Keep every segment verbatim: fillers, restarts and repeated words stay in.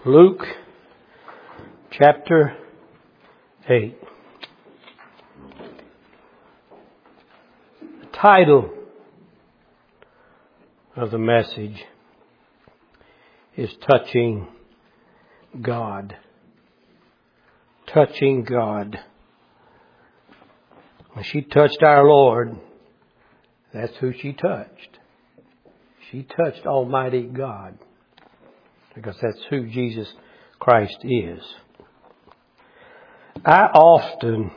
Luke chapter eight. The title of the message is Touching God. Touching God. When she touched our Lord, that's who she touched. She touched Almighty God. Because that's who Jesus Christ is. I often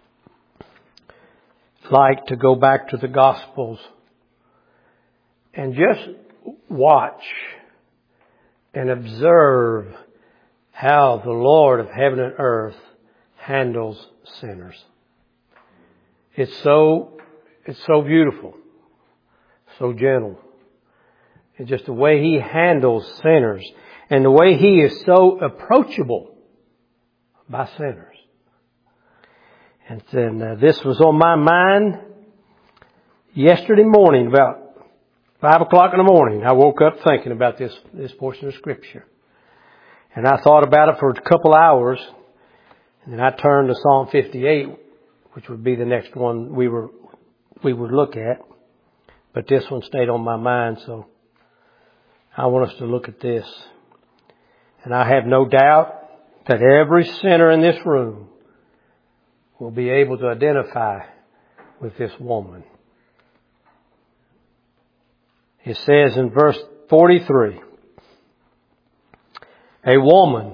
like to go back to the Gospels and just watch and observe how the Lord of heaven and earth handles sinners. It's so, it's so beautiful, so gentle. It's just the way He handles sinners and the way He is so approachable by sinners. And then uh, this was on my mind yesterday morning, about five o'clock in the morning. I woke up thinking about this, this portion of Scripture. And I thought about it for a couple hours. And then I turned to Psalm fifty-eight, which would be the next one we were, we would look at. But this one stayed on my mind, so I want us to look at this. And I have no doubt that every sinner in this room will be able to identify with this woman. It says in verse forty-three, a woman.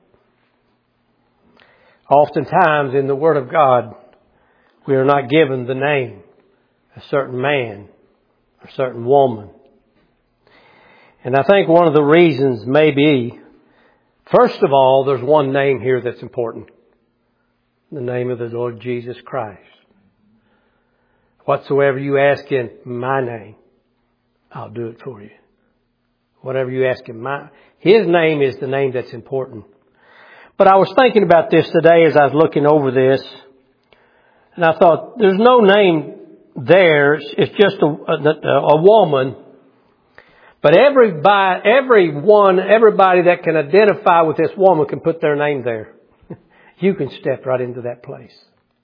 Oftentimes in the Word of God, we are not given the name, a certain man, a certain woman. And I think one of the reasons may be, first of all, there's one name here that's important. The name of the Lord Jesus Christ. Whatsoever you ask in my name, I'll do it for you. Whatever you ask in my... His name is the name that's important. But I was thinking about this today as I was looking over this. And I thought, there's no name there. It's just a, a, a woman. But everybody, everyone, everybody that can identify with this woman can put their name there. You can step right into that place.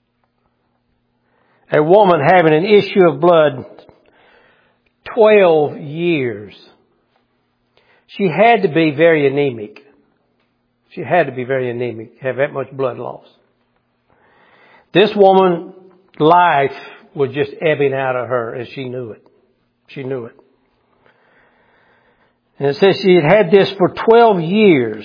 A woman having an issue of blood, twelve years. She had to be very anemic. She had to be very anemic, have that much blood loss. This woman's life was just ebbing out of her, and she knew it. She knew it. And it says she had had this for twelve years.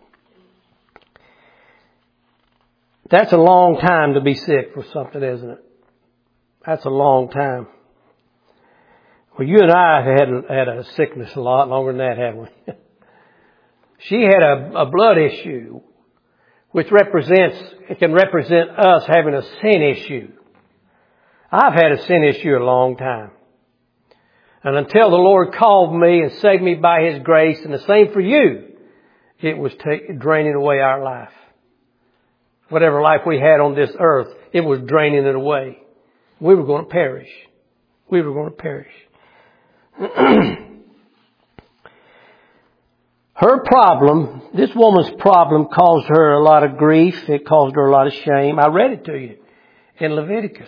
That's a long time to be sick for something, isn't it? That's a long time. Well, you and I had had a sickness a lot longer than that, haven't we? She had a, a blood issue, which represents, it can represent us having a sin issue. I've had a sin issue a long time. And until the Lord called me and saved me by His grace, and the same for you, it was take, draining away our life. Whatever life we had on this earth, it was draining it away. We were going to perish. We were going to perish. Her problem, this woman's problem, caused her a lot of grief. It caused her a lot of shame. I read it to you in Leviticus.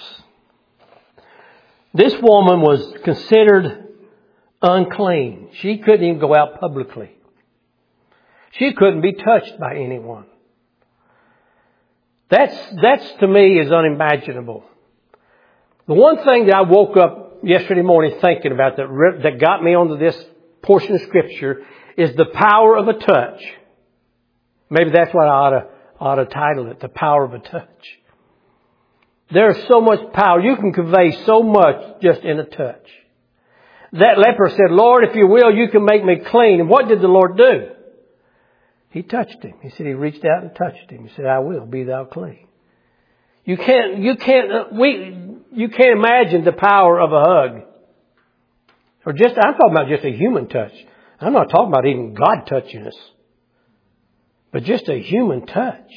This woman was considered unclean. She couldn't even go out publicly. She couldn't be touched by anyone. That's, that's to me is unimaginable. The one thing that I woke up yesterday morning thinking about that, that got me onto this portion of Scripture is the power of a touch. Maybe that's what I ought to, ought to title it, the power of a touch. There's so much power. You can convey so much just in a touch. That leper said, Lord, if you will, you can make me clean. And what did the Lord do? He touched him. He said he reached out and touched him. He said, I will, be thou clean. You can't, you can't, uh, we, you can't imagine the power of a hug. Or just, I'm talking about just a human touch. I'm not talking about even God touching us. But just a human touch.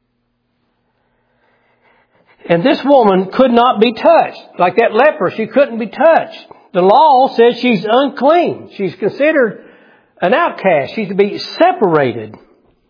And this woman could not be touched. Like that leper, she couldn't be touched. The law says she's unclean. She's considered an outcast. She's to be separated.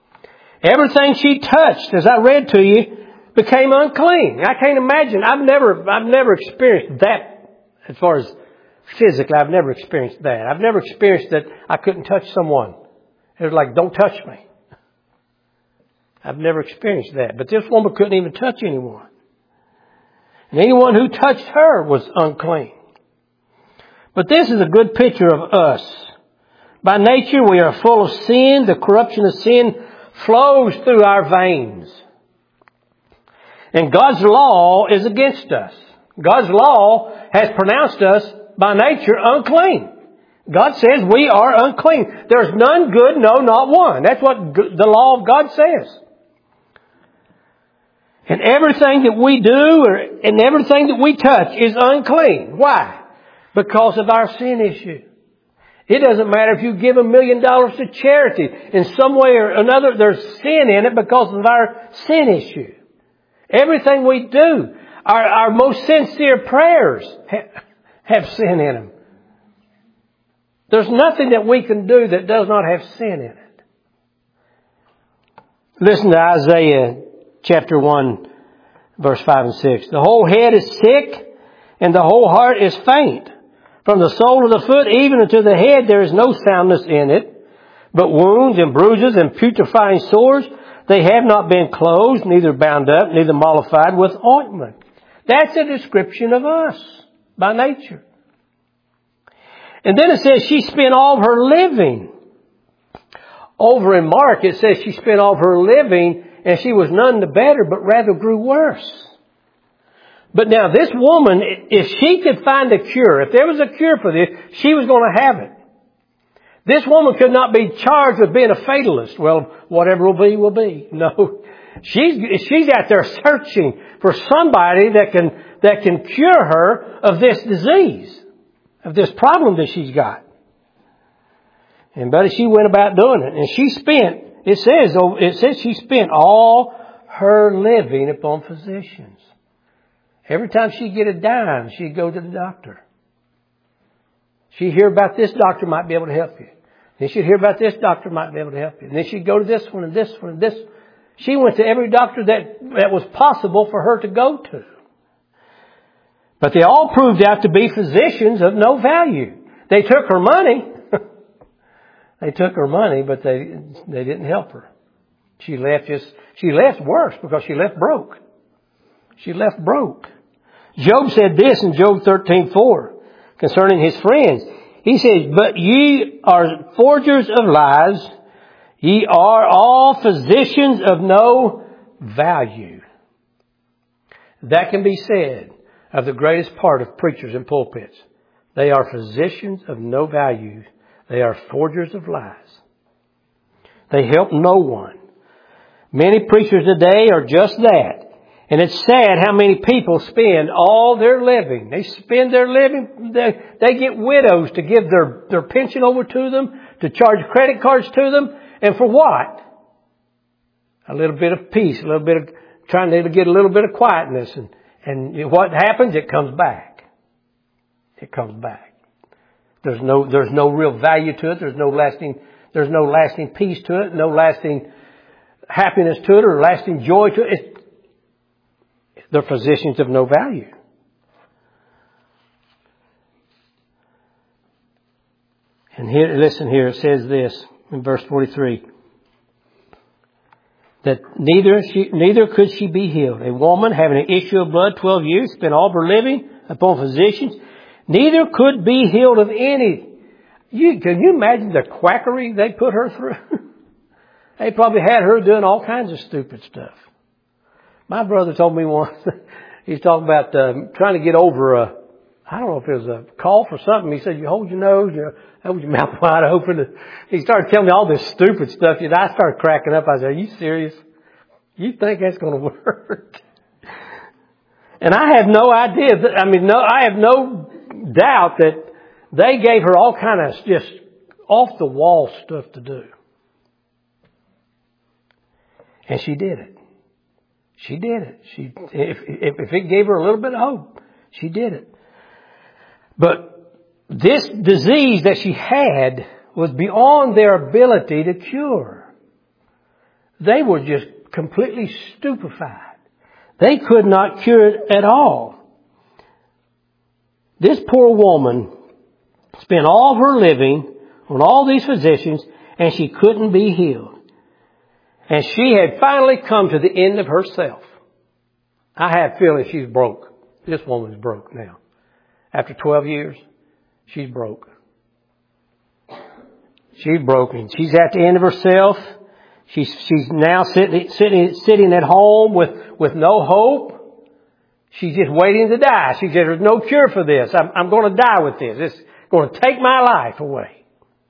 Everything she touched, as I read to you, became unclean. I can't imagine. I've never, I've never experienced that as far as physically. I've never experienced that. I've never experienced that I couldn't touch someone. It was like, don't touch me. I've never experienced that. But this woman couldn't even touch anyone. And anyone who touched her was unclean. But this is a good picture of us. By nature, we are full of sin. The corruption of sin flows through our veins. And God's law is against us. God's law has pronounced us by nature unclean. God says we are unclean. There's none good, no, not one. That's what the law of God says. And everything that we do or, and everything that we touch is unclean. Why? Because of our sin issue. It doesn't matter if you give a million dollars to charity. In some way or another, there's sin in it because of our sin issue. Everything we do, our, our most sincere prayers ha- have sin in them. There's nothing that we can do that does not have sin in it. Listen to Isaiah chapter one, verse five and six. The whole head is sick, and the whole heart is faint. From the sole of the foot even unto the head there is no soundness in it, but wounds and bruises and putrefying sores. They have not been closed, neither bound up, neither mollified with ointment. That's a description of us by nature. And then it says she spent all of her living. Over in Mark it says she spent all of her living and she was none the better, but rather grew worse. But now this woman, if she could find a cure, if there was a cure for this, she was going to have it. This woman could not be charged with being a fatalist. Well, whatever will be, will be. No. She's, she's out there searching for somebody that can, that can cure her of this disease, of this problem that she's got. And buddy, she went about doing it. And she spent, it says, it says she spent all her living upon physicians. Every time she'd get a dime, she'd go to the doctor. She'd hear about this doctor might be able to help you. Then she'd hear about this doctor might be able to help you. And then she'd go to this one and this one and this. She went to every doctor that, that was possible for her to go to. But they all proved out to be physicians of no value. They took her money. They took her money, but they, they didn't help her. She left just, she left worse because she left broke. She left broke. Job said this in Job thirteen four concerning his friends. He says, but ye are forgers of lies. Ye are all physicians of no value. That can be said of the greatest part of preachers in pulpits. They are physicians of no value. They are forgers of lies. They help no one. Many preachers today are just that. And it's sad how many people spend all their living. They spend their living, they, they get widows to give their, their pension over to them, to charge credit cards to them. And for what? A little bit of peace, a little bit of trying to get a little bit of quietness. And, and what happens? It comes back. It comes back. There's no, there's no real value to it. There's no lasting, there's no lasting peace to it, no lasting happiness to it or lasting joy to it. It's, they're physicians of no value. And here, listen here, it says this in verse forty-three. That neither she, neither could she be healed. A woman having an issue of blood twelve years, spent all her living upon physicians, neither could be healed of any. You, can you imagine the quackery they put her through? They probably had her doing all kinds of stupid stuff. My brother told me once, he's talking about um, trying to get over a, I don't know if it was a cough or something. He said, you hold your nose, you hold your mouth wide open. He started telling me all this stupid stuff. And I started cracking up. I said, are you serious? You think that's going to work? And I have no idea. That, I mean, no, I have no doubt that they gave her all kind of just off the wall stuff to do. And she did it. She did it. She, if, if, if it gave her a little bit of hope, she did it. But this disease that she had was beyond their ability to cure. they were just completely stupefied. They could not cure it at all. This poor woman spent all of her living on all these physicians, and she couldn't be healed. And she had finally come to the end of herself. I have a feeling she's broke. This woman's broke now. After twelve years, she's broke. She's broken. She's at the end of herself. She's, she's now sitting, sitting, sitting at home with, with no hope. She's just waiting to die. She said, there's no cure for this. I'm, I'm going to die with this. It's going to take my life away.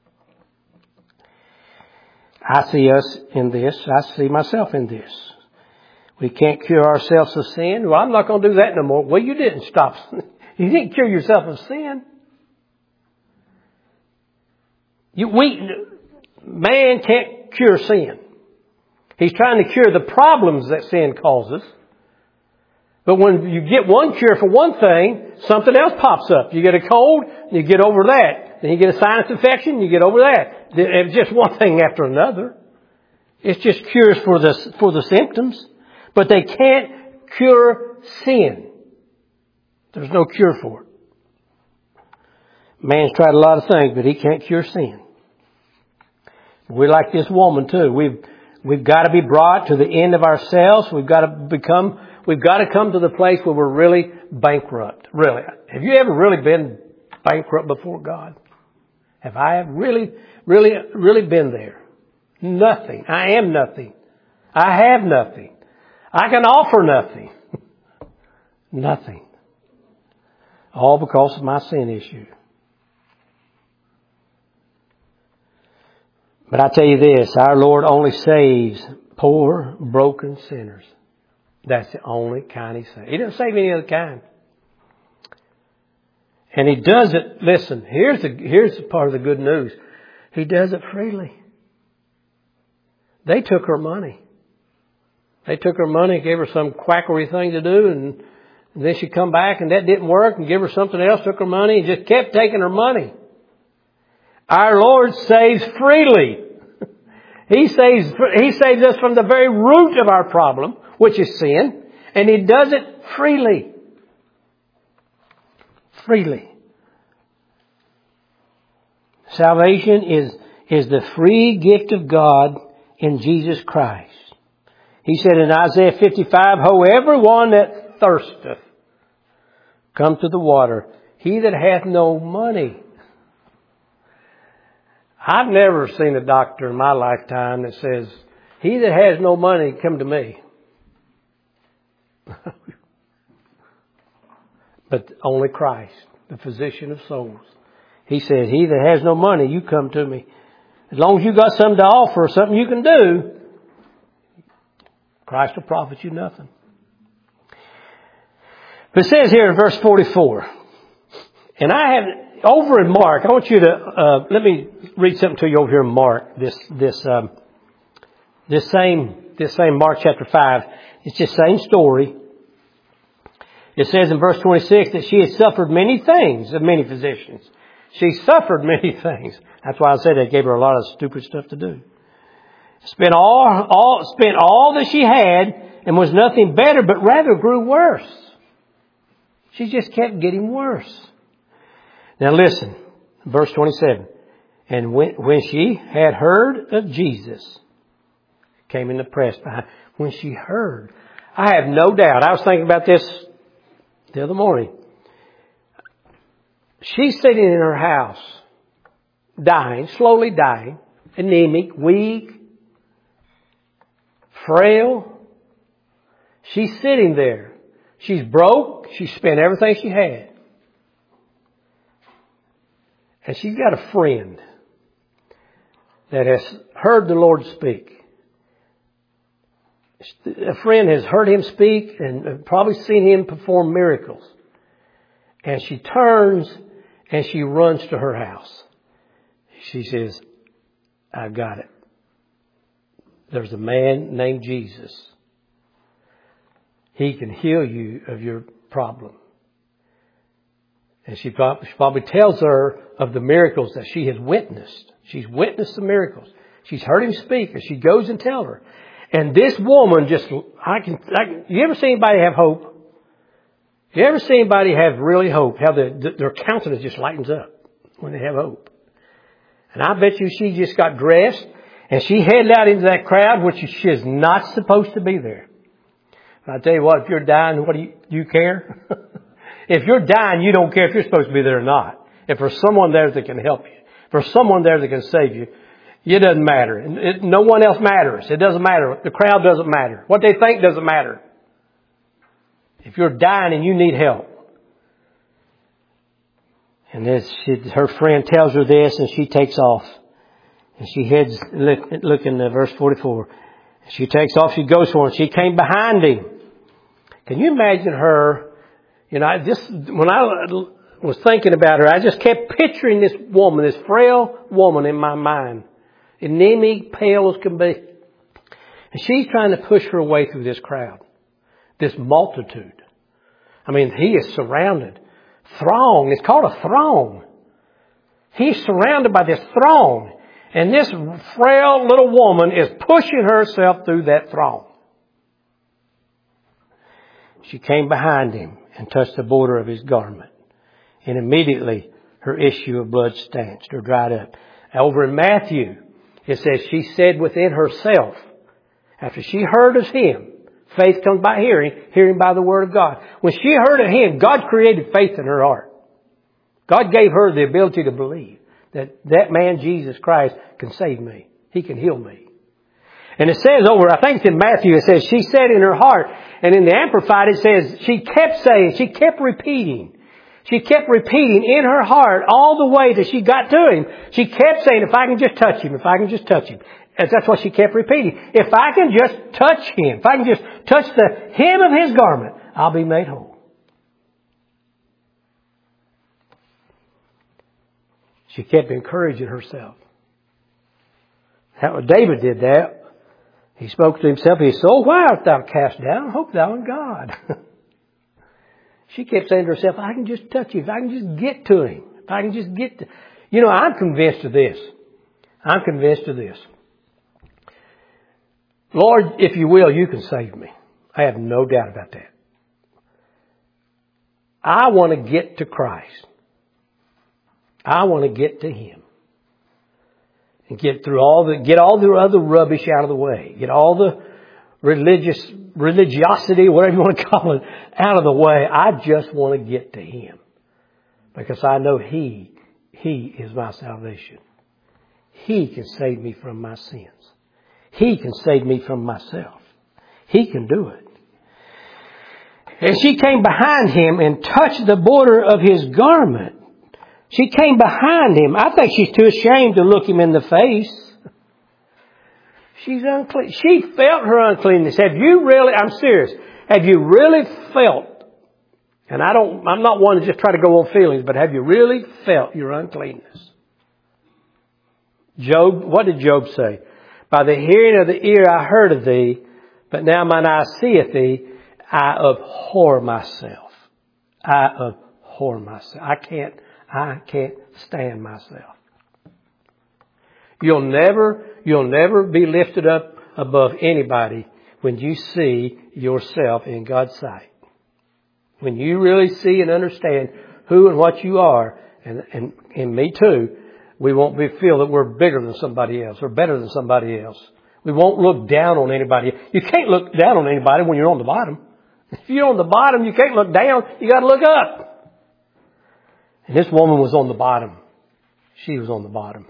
I see us in this. I see myself in this. We can't cure ourselves of sin. Well, I'm not going to do that no more. Well, you didn't stop. You didn't cure yourself of sin. You, we, man can't cure sin. He's trying to cure the problems that sin causes. But when you get one cure for one thing, something else pops up. You get a cold, you get over that. Then you get a sinus infection, you get over that. It's just one thing after another. It's just cures for the, for the symptoms. But they can't cure sin. There's no cure for it. Man's tried a lot of things, but he can't cure sin. We're like this woman too. We've, we've got to be brought to the end of ourselves. We've got to become, we've got to come to the place where we're really bankrupt. Really. Have you ever really been bankrupt before God? Have I really, really, really been there? Nothing. I am nothing. I have nothing. I can offer nothing. Nothing. All because of my sin issue. But I tell you this, our Lord only saves poor, broken sinners. That's the only kind He saves. He doesn't save any other kind. And He does it, listen, here's the, here's the part of the good news. He does it freely. They took her money. They took her money, gave her some quackery thing to do, and, and then she come back and that didn't work, and give her something else, took her money, and just kept taking her money. Our Lord saves freely. He saves, He saves us from the very root of our problem, which is sin, and He does it freely. Freely. Salvation is, is the free gift of God in Jesus Christ. He said in Isaiah fifty-five, "Ho, everyone that thirsteth, come to the water. He that hath no money." I've never seen a doctor in my lifetime that says, "He that has no money, come to me." But only Christ, the physician of souls. He says, "He that has no money, you come to me." As long as you got something to offer, something you can do, Christ will profit you nothing. But it says here in verse forty-four, and I have, over in Mark, I want you to, uh, let me read something to you over here in Mark, this, this, um, this same, this same Mark chapter five. It's just the same story. It says in verse twenty-six that she had suffered many things of many physicians. She suffered many things. That's why I said they gave her a lot of stupid stuff to do. Spent all, all, spent all that she had and was nothing better, but rather grew worse. She just kept getting worse. Now listen, verse twenty-seven. And when, when she had heard of Jesus, came in the press behind. When she heard, I have no doubt. I was thinking about this the other morning. She's sitting in her house, dying, slowly dying, anemic, weak, frail. She's sitting there. She's broke. She spent everything she had. And she's got a friend that has heard the Lord speak. A friend has heard Him speak and probably seen Him perform miracles. And she turns and she runs to her house. She says, "I've got it. There's a man named Jesus. He can heal you of your problem." And she probably, she probably tells her of the miracles that she has witnessed. She's witnessed the miracles. She's heard Him speak, and she goes and tells her. And this woman just, I can, I can, you ever see anybody have hope? You ever see anybody have really hope? How the, their countenance just lightens up when they have hope. And I bet you she just got dressed and she headed out into that crowd, which she is not supposed to be there. And I tell you what, if you're dying, what do you, do you care? If you're dying, you don't care if you're supposed to be there or not. If there's someone there that can help you, if there's someone there that can save you, it doesn't matter. It, no one else matters. It doesn't matter. The crowd doesn't matter. What they think doesn't matter. If you're dying and you need help. And this, she, her friend tells her this and she takes off. And she heads, look, look in the verse forty-four. She takes off, she goes for him. She came behind him. Can you imagine her? You know, I just, when I was thinking about her, I just kept picturing this woman, this frail woman in my mind. Anemic, pale as can be. And she's trying to push her way through this crowd. This multitude. I mean, he is surrounded. Throng. It's called a throng. He's surrounded by this throng. And this frail little woman is pushing herself through that throng. She came behind him and touched the border of his garment. And immediately her issue of blood stanched or dried up. Over in Matthew, it says she said within herself, after she heard of him, faith comes by hearing, hearing by the word of God. When she heard of him, God created faith in her heart. God gave her the ability to believe that that man, Jesus Christ, can save me. He can heal me. And it says over, I think it's in Matthew, it says she said in her heart, and in the Amplified it says she kept saying, she kept repeating. She kept repeating in her heart all the way that she got to him. She kept saying, if I can just touch him, if I can just touch him. And that's what she kept repeating. If I can just touch him, if I can just touch the hem of his garment, I'll be made whole. She kept encouraging herself. How David did that. He spoke to himself. He said, "Oh, why art thou cast down? Hope thou in God." She kept saying to herself, I can just touch him. If I can just get to him. If I can just get to... You know, I'm convinced of this. I'm convinced of this. Lord, if you will, you can save me. I have no doubt about that. I want to get to Christ. I want to get to him. And get through all the, get all the other rubbish out of the way. Get all the religious, religiosity, whatever you want to call it, out of the way. I just want to get to him. Because I know he, he is my salvation. He can save me from my sins. He can save me from myself. He can do it. And she came behind him and touched the border of his garment. She came behind him. I think she's too ashamed to look him in the face. She's unclean. She felt her uncleanness. Have you really, I'm serious, have you really felt, and I don't, I'm not one to just try to go on feelings, but have you really felt your uncleanness? Job, what did Job say? By the hearing of the ear I heard of thee, but now mine eye seeth thee, I abhor myself. I abhor myself. I can't, I can't stand myself. You'll never, you'll never be lifted up above anybody when you see yourself in God's sight. When you really see and understand who and what you are, and, and, and me too, we won't be feel that we're bigger than somebody else or better than somebody else. We won't look down on anybody. You can't look down on anybody when you're on the bottom. If you're on the bottom, you can't look down. You got to look up. And this woman was on the bottom. She was on the bottom.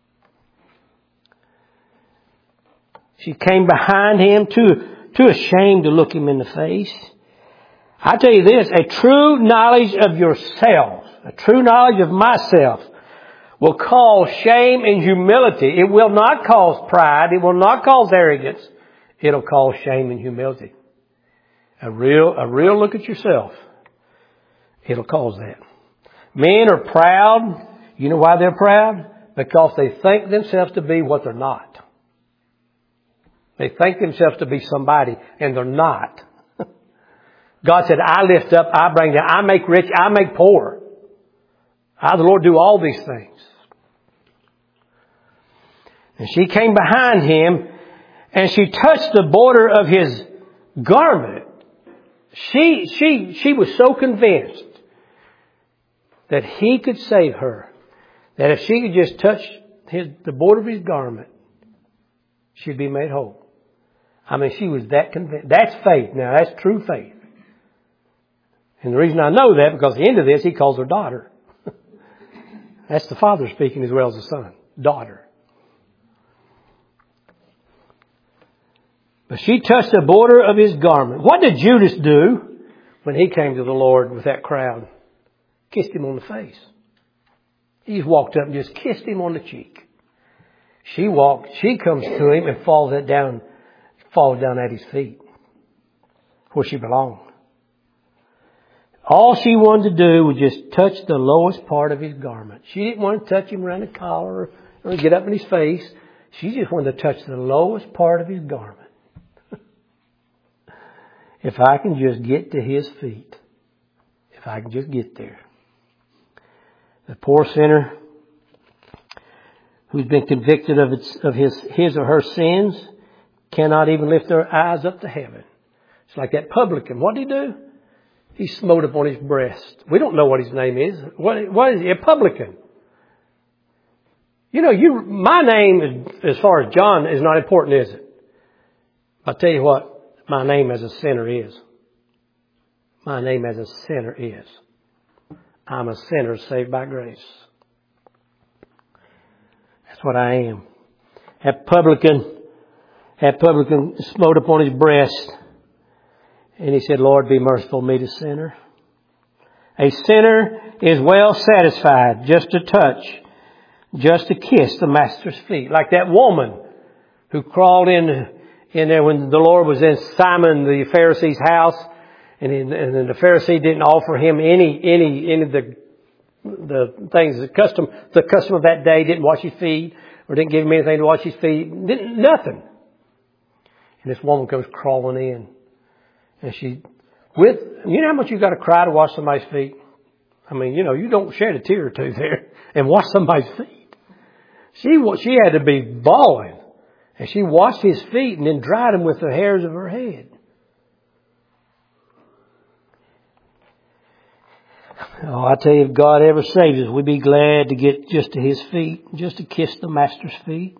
She came behind him, too, too ashamed to look him in the face. I tell you this, a true knowledge of yourself, a true knowledge of myself, will cause shame and humility. It will not cause pride. It will not cause arrogance. It'll cause shame and humility. A real, a real look at yourself. It'll cause that. Men are proud. You know why they're proud? Because they think themselves to be what they're not. They think themselves to be somebody, and they're not. God said, I lift up, I bring down, I make rich, I make poor. I, the Lord, do all these things. And she came behind him and she touched the border of his garment, she, she, she was so convinced that he could save her, that if she could just touch his, the border of his garment, she'd be made whole. I mean, she was that convinced. That's faith. Now, that's true faith. And the reason I know that, because at the end of this, he calls her daughter. That's the Father speaking as well as the Son. Daughter. But she touched the border of his garment. What did Judas do when he came to the Lord with that crowd? Kissed him on the face. He just walked up and just kissed him on the cheek. She walked, she comes to him and falls down, falls down at his feet, where she belonged. All she wanted to do was just touch the lowest part of his garment. She didn't want to touch him around the collar or get up in his face. She just wanted to touch the lowest part of his garment. If I can just get to his feet. If I can just get there. The poor sinner who's been convicted of, its, of his, his or her sins cannot even lift their eyes up to heaven. It's like that publican. What did he do? He smote upon his breast. We don't know what his name is. What, what is he? A publican. You know, you, my name, as far as John, is not important, is it? I'll tell you what my name as a sinner is. My name as a sinner is. I'm a sinner saved by grace. That's what I am. That publican, that publican smote upon his breast. And he said, Lord, be merciful to me, the sinner. A sinner is well satisfied just to touch, just to kiss the Master's feet. Like that woman who crawled in, in there when the Lord was in Simon the Pharisee's house. And, he, and then the Pharisee didn't offer him any, any, any of the, the things, the custom, the custom of that day, didn't wash his feet or didn't give him anything to wash his feet. Didn't, nothing. And this woman comes crawling in. And she, with, you know how much you got to cry to wash somebody's feet? I mean, you know, you don't shed a tear or two there and wash somebody's feet. She, she had to be bawling. And she washed his feet and then dried them with the hairs of her head. Oh, I tell you, if God ever saves us, we'd be glad to get just to his feet, just to kiss the Master's feet.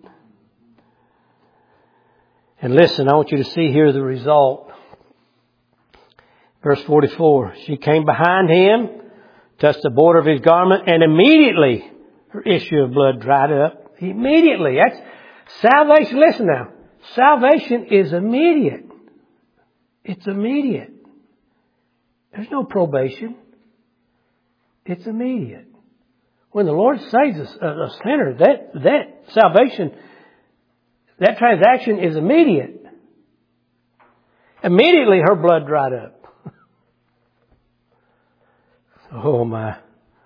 And listen, I want you to see here the result. Verse forty-four, she came behind him, touched the border of his garment, and immediately her issue of blood dried up. Immediately. That's salvation. Listen now. Salvation is immediate. It's immediate. There's no probation. It's immediate. When the Lord saves a, a sinner, that, that salvation, that transaction is immediate. Immediately her blood dried up. Oh my.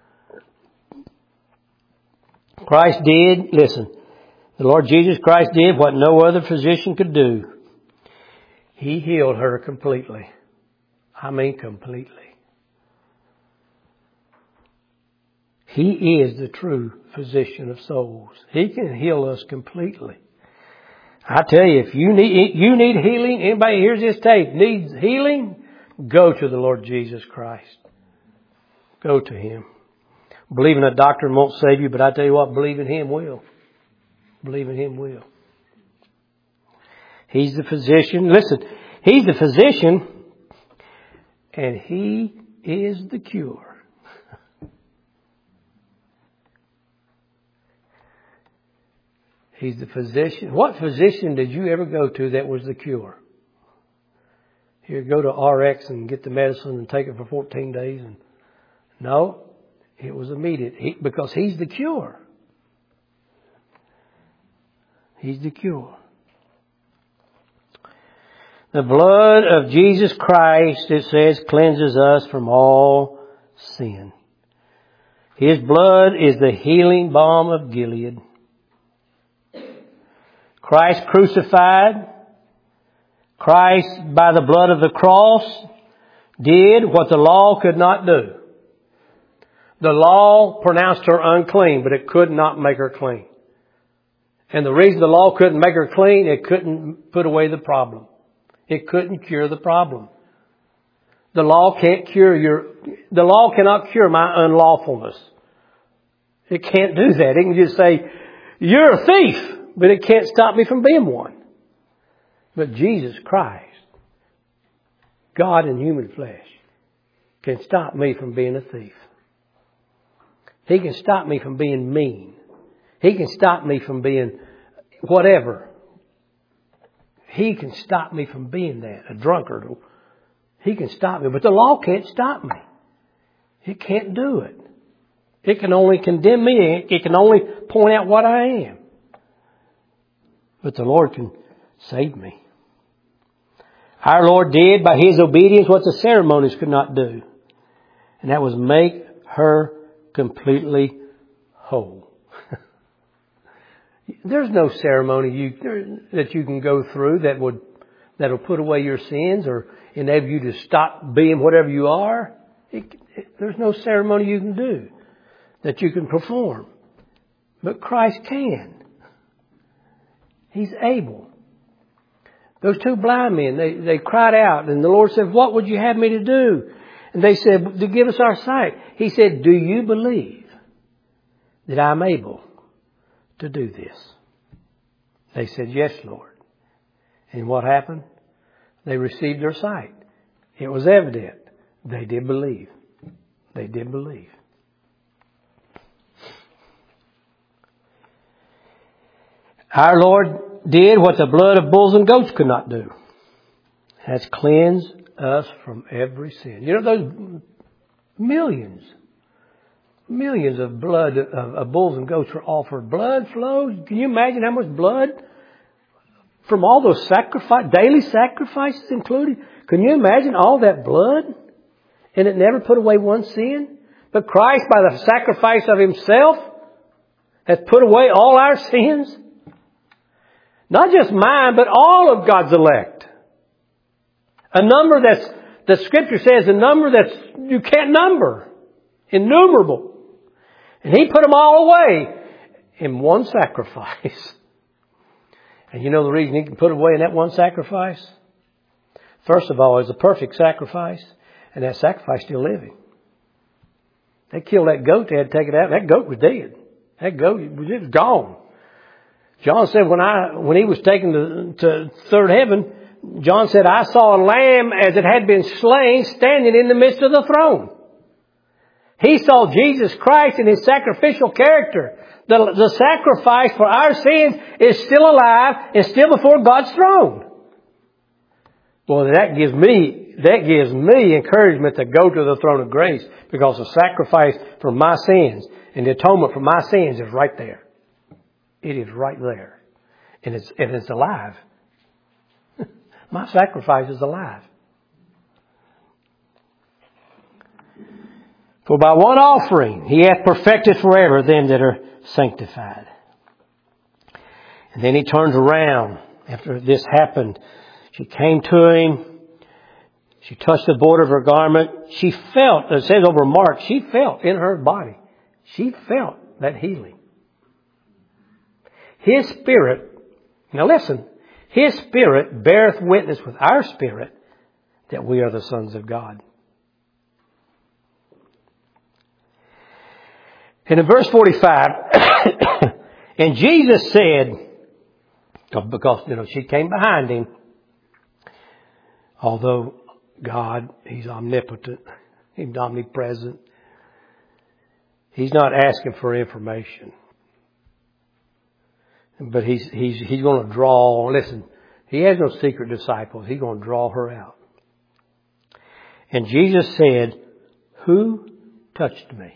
Christ did, listen, the Lord Jesus Christ did what no other physician could do. He healed her completely. I mean completely. He is the true physician of souls. He can heal us completely. I tell you, if you need, you need healing, anybody who hears this tape needs healing, go to the Lord Jesus Christ. Go to him. Believing a doctor won't save you, but I tell you what, believing him will. Believing him will. He's the physician. Listen, he's the physician and he is the cure. He's the physician. What physician did you ever go to that was the cure? Here, go to R X and get the medicine and take it for fourteen days. And no, it was immediate. He, because he's the cure. He's the cure. The blood of Jesus Christ, it says, cleanses us from all sin. His blood is the healing balm of Gilead. Christ crucified, Christ by the blood of the cross did what the law could not do. The law pronounced her unclean, but it could not make her clean. And the reason the law couldn't make her clean, it couldn't put away the problem. It couldn't cure the problem. The law can't cure your, the law cannot cure my unlawfulness. It can't do that. It can just say, you're a thief, but it can't stop me from being one. But Jesus Christ, God in human flesh, can stop me from being a thief. He can stop me from being mean. He can stop me from being whatever. He can stop me from being that, a drunkard. He can stop me, but the law can't stop me. It can't do it. It can only condemn me. It can only point out what I am. But the Lord can save me. Our Lord did by His obedience what the ceremonies could not do. And that was make her completely whole. There's no ceremony you, that you can go through that would, that'll put away your sins or enable you to stop being whatever you are. It, it, there's no ceremony you can do that you can perform. But Christ can. He's able. Those two blind men, they, they cried out and the Lord said, what would you have me to do? And they said, to give us our sight. He said, do you believe that I'm able to do this? They said, yes, Lord. And what happened? They received their sight. It was evident. They did believe. They did believe. Our Lord did what the blood of bulls and goats could not do. That's cleanse us from every sin. You know, those millions, millions of blood of, of bulls and goats were offered. Blood flows. Can you imagine how much blood from all those sacrifice, daily sacrifices included? Can you imagine all that blood? And it never put away one sin. But Christ, by the sacrifice of Himself, has put away all our sins. Not just mine, but all of God's elect. A number that's, the Scripture says, a number that's, you can't number. Innumerable. And He put them all away in one sacrifice. And you know the reason He can put away in that one sacrifice? First of all, it's a perfect sacrifice. And that sacrifice is still living. They killed that goat, they had to take it out. That goat was dead. That goat was just gone. John said when I when he was taken to, to third heaven, John said, I saw a lamb as it had been slain standing in the midst of the throne. He saw Jesus Christ in His sacrificial character. The, the sacrifice for our sins is still alive and still before God's throne. Well, that gives me, that gives me encouragement to go to the throne of grace, because the sacrifice for my sins and the atonement for my sins is right there. It is right there. And it's, and it's alive. My sacrifice is alive. For by one offering He hath perfected forever them that are sanctified. And then He turns around after this happened. She came to Him. She touched the border of her garment. She felt, it says over Mark, she felt in her body. She felt that healing. His Spirit, now listen, His Spirit beareth witness with our spirit that we are the sons of God. And in verse forty-five, and Jesus said, because, you know, she came behind Him, although God, He's omnipotent, He's omnipresent, He's not asking for information. But he's, he's, he's going to draw, listen, He has no secret disciples. He's going to draw her out. And Jesus said, who touched me?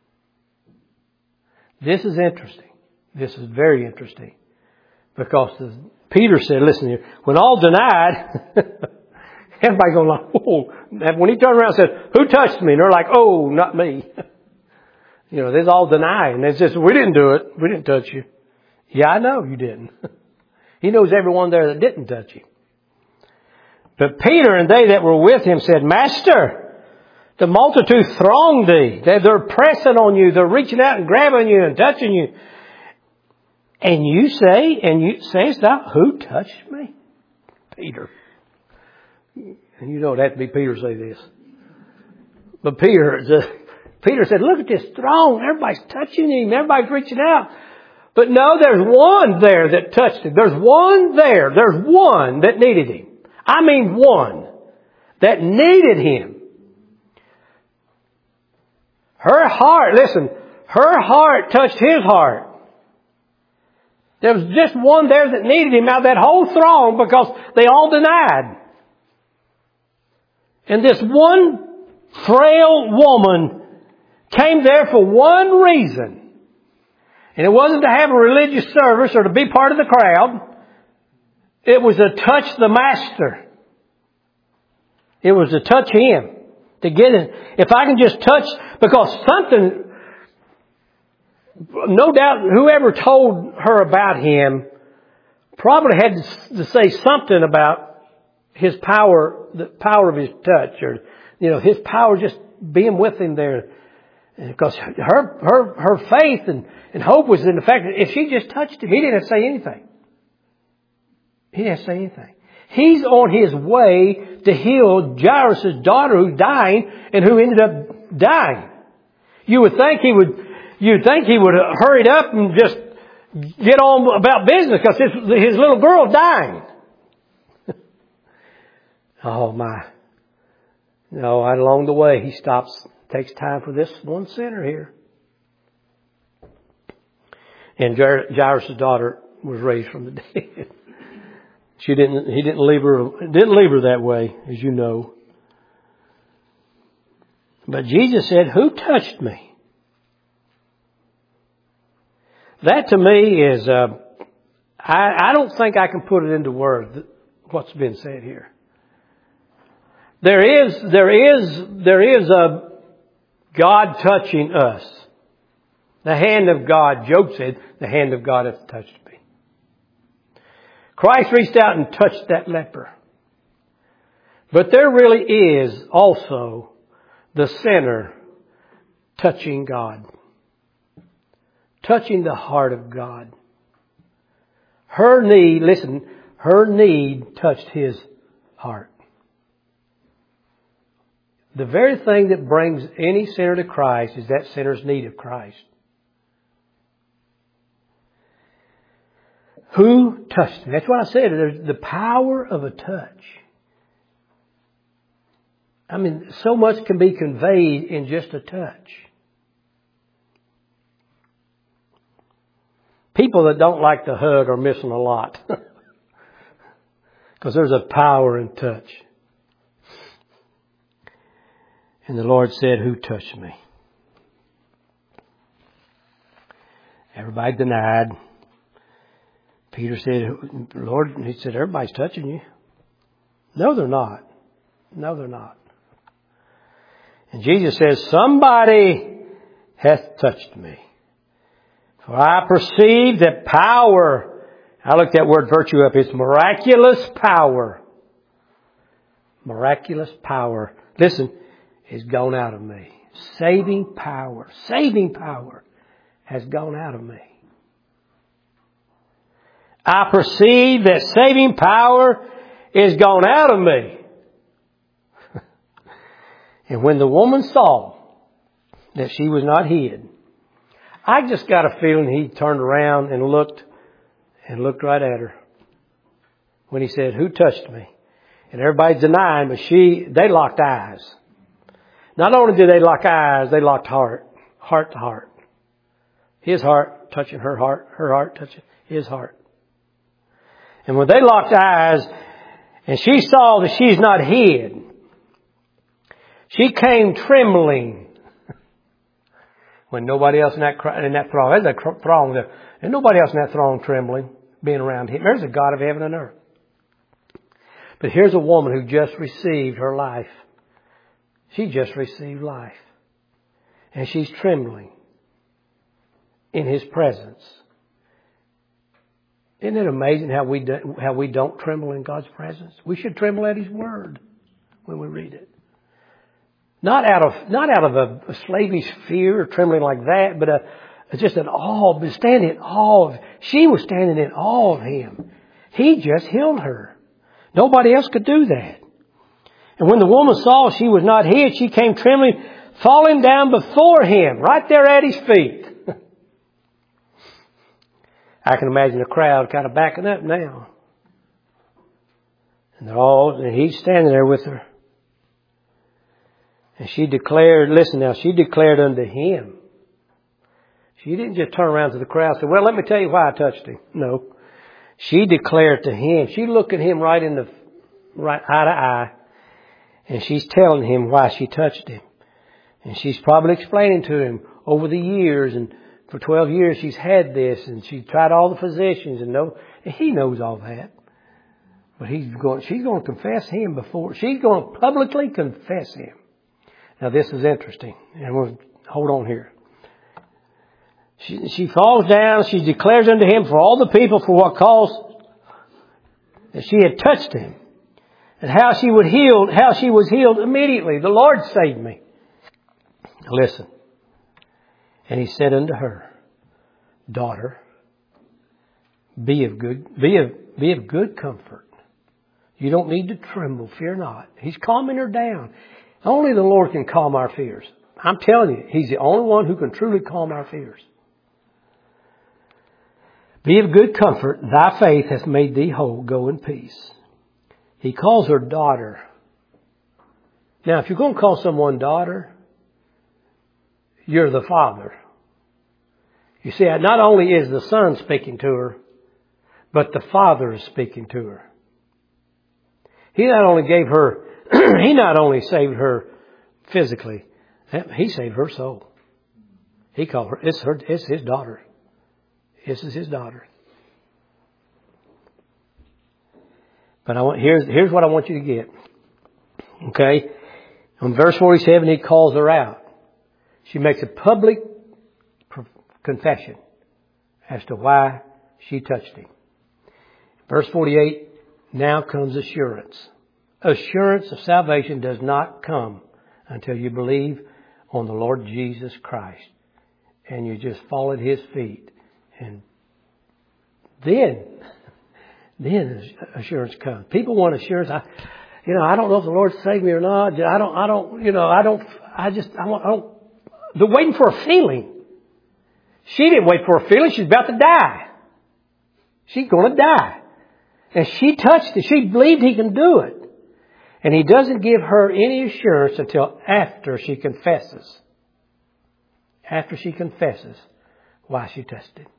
This is interesting. This is very interesting. Because the, Peter said, listen here, when all denied, everybody's going like, whoa. And when he turned around and said, who touched me? And they're like, oh, not me. You know, they're all denying. They said, we didn't do it. We didn't touch you. Yeah, I know you didn't. He knows everyone there that didn't touch Him. But Peter and they that were with Him said, Master, the multitude throng Thee. They're, they're pressing on you. They're reaching out and grabbing you and touching you. And you say, and you sayest thou, who touched me? Peter. And you don't have to be Peter to say this. But Peter, just, Peter said, look at this throne. Everybody's touching him. Everybody's reaching out. But no, there's one there that touched him. There's one there. There's one that needed him. I mean one that needed him. Her heart, listen, her heart touched his heart. There was just one there that needed him out of that whole throng because they all denied. And this one frail woman came there for one reason. And it wasn't to have a religious service or to be part of the crowd. It was to touch the Master. It was to touch Him. To get in. If I can just touch, because something, no doubt whoever told her about Him probably had to say something about His power, the power of His touch, or, you know, His power just being with Him there. Because her, her, her faith and, and hope was in the fact that if she just touched Him, He didn't have to say anything. He didn't have to say anything. He's on His way to heal Jairus' daughter who's dying and who ended up dying. You would think He would, you'd think He would have hurried up and just get on about business because his, his little girl's dying. Oh my. No, right along the way He stops, takes time for this one sinner here. And Jairus' daughter was raised from the dead. She didn't, he didn't leave her, didn't leave her that way, as you know. But Jesus said, who touched me? That to me is, uh, I, I don't think I can put it into words, what's been said here. There is, there is, there is a God touching us. The hand of God, Job said, the hand of God hath touched me. Christ reached out and touched that leper. But there really is also the sinner touching God. Touching the heart of God. Her need, listen, her need touched His heart. The very thing that brings any sinner to Christ is that sinner's need of Christ. Who touched me? That's what I said. There's the power of a touch. I mean, so much can be conveyed in just a touch. People that don't like to hug are missing a lot. Because there's a power in touch. And the Lord said, who touched me? Everybody denied. Peter said, Lord, he said, everybody's touching you. No, they're not. No, they're not. And Jesus says, somebody hath touched me. For I perceive that power, I looked that word virtue up, it's miraculous power. Miraculous power. Listen, is gone out of me. Saving power, saving power has gone out of me. I perceive that saving power is gone out of me. And when the woman saw that she was not hid, I just got a feeling he turned around and looked and looked right at her. When he said, who touched me? And everybody's denying, but she, they locked eyes. Not only did they lock eyes, they locked heart, heart to heart. His heart touching her heart, her heart touching his heart. And when they locked eyes and she saw that she's not hid, she came trembling. When nobody else in that, in that throng, there's a throng there, and nobody else in that throng trembling, being around him. There's a God of heaven and earth. But here's a woman who just received her life. She just received life. And she's trembling in His presence. Isn't it amazing how we do, how we don't tremble in God's presence? We should tremble at His Word when we read it. Not out of not out of a, a slavish fear or trembling like that, but a, just in awe, but standing in awe of, she was standing in awe of him. He just healed her. Nobody else could do that. And when the woman saw she was not hid, she came trembling, falling down before him, right there at his feet. I can imagine the crowd kind of backing up now. And they're all, and he's standing there with her. And she declared, listen now, she declared unto him. She didn't just turn around to the crowd and say, well, let me tell you why I touched him. No. She declared to him. She looked at him right in the, right eye to eye. And she's telling him why she touched him. And she's probably explaining to him over the years, and for twelve years she's had this, and she's tried all the physicians, and no, and he knows all that. But he's going, she's going to confess him before, she's going to publicly confess him. Now this is interesting, and we'll hold on here. She, she falls down, she declares unto him for all the people for what cause that she had touched him. And how she would heal, how she was healed immediately. The Lord saved me. Listen. And he said unto her, daughter, be of good, be of, be of good comfort. You don't need to tremble. Fear not. He's calming her down. Only the Lord can calm our fears. I'm telling you, He's the only one who can truly calm our fears. Be of good comfort. Thy faith hath made thee whole. Go in peace. He calls her daughter. Now, if you're going to call someone daughter, you're the father. You see, not only is the son speaking to her, but the father is speaking to her. He not only gave her, he not only saved her physically, he saved her soul. He called her, it's her, it's his daughter. This is his daughter. But I want, here's, here's what I want you to get. Okay? On verse forty-seven, he calls her out. She makes a public confession as to why she touched him. Verse forty-eight, now comes assurance. Assurance of salvation does not come until you believe on the Lord Jesus Christ. And you just fall at His feet. And then, then assurance comes. People want assurance. I, you know, I don't know if the Lord saved me or not. I don't, I don't, you know, I don't, I just, I don't, I don't. They're waiting for a feeling. She didn't wait for a feeling. She's about to die. She's going to die. And she touched it. She believed He can do it. And He doesn't give her any assurance until after she confesses. After she confesses why she touched Him.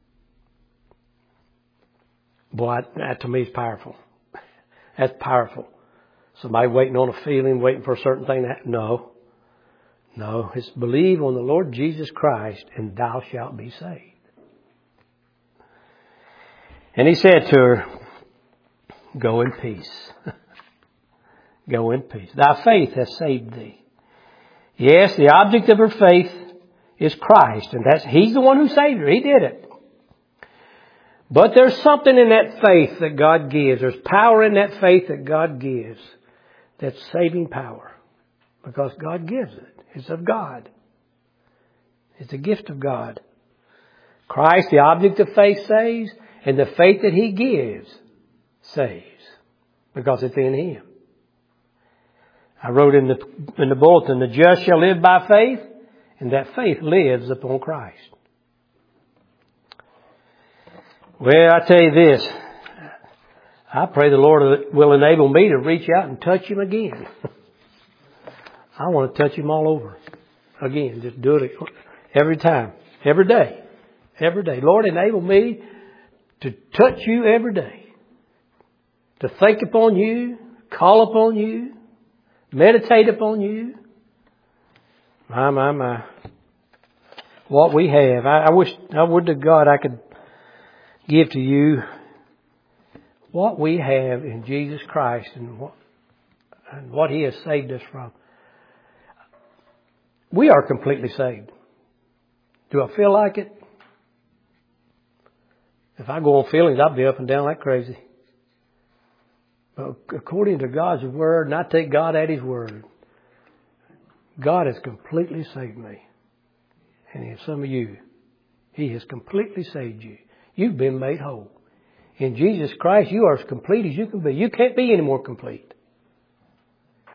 Boy, that to me is powerful. That's powerful. Somebody waiting on a feeling, waiting for a certain thing. That, no. No. It's believe on the Lord Jesus Christ and thou shalt be saved. And He said to her, go in peace. Go in peace. Thy faith has saved thee. Yes, the object of her faith is Christ. And that's He's the one who saved her. He did it. But there's something in that faith that God gives. There's power in that faith that God gives. That's saving power. Because God gives it. It's of God. It's a gift of God. Christ, the object of faith, saves. And the faith that He gives saves. Because it's in Him. I wrote in the, in the bulletin, the just shall live by faith. And that faith lives upon Christ. Well, I tell you this. I pray the Lord will enable me to reach out and touch Him again. I want to touch Him all over. Again, just do it every time. Every day. Every day. Lord, enable me to touch You every day. To think upon You. Call upon You. Meditate upon You. My, my, my. What we have. I, I wish, I would to God I could give to you what we have in Jesus Christ and what, and what He has saved us from. We are completely saved. Do I feel like it? If I go on feelings, I'll be up and down like crazy. But according to God's Word, and I take God at His Word, God has completely saved me. And some of you He has completely saved you. You've been made whole. In Jesus Christ, you are as complete as you can be. You can't be any more complete.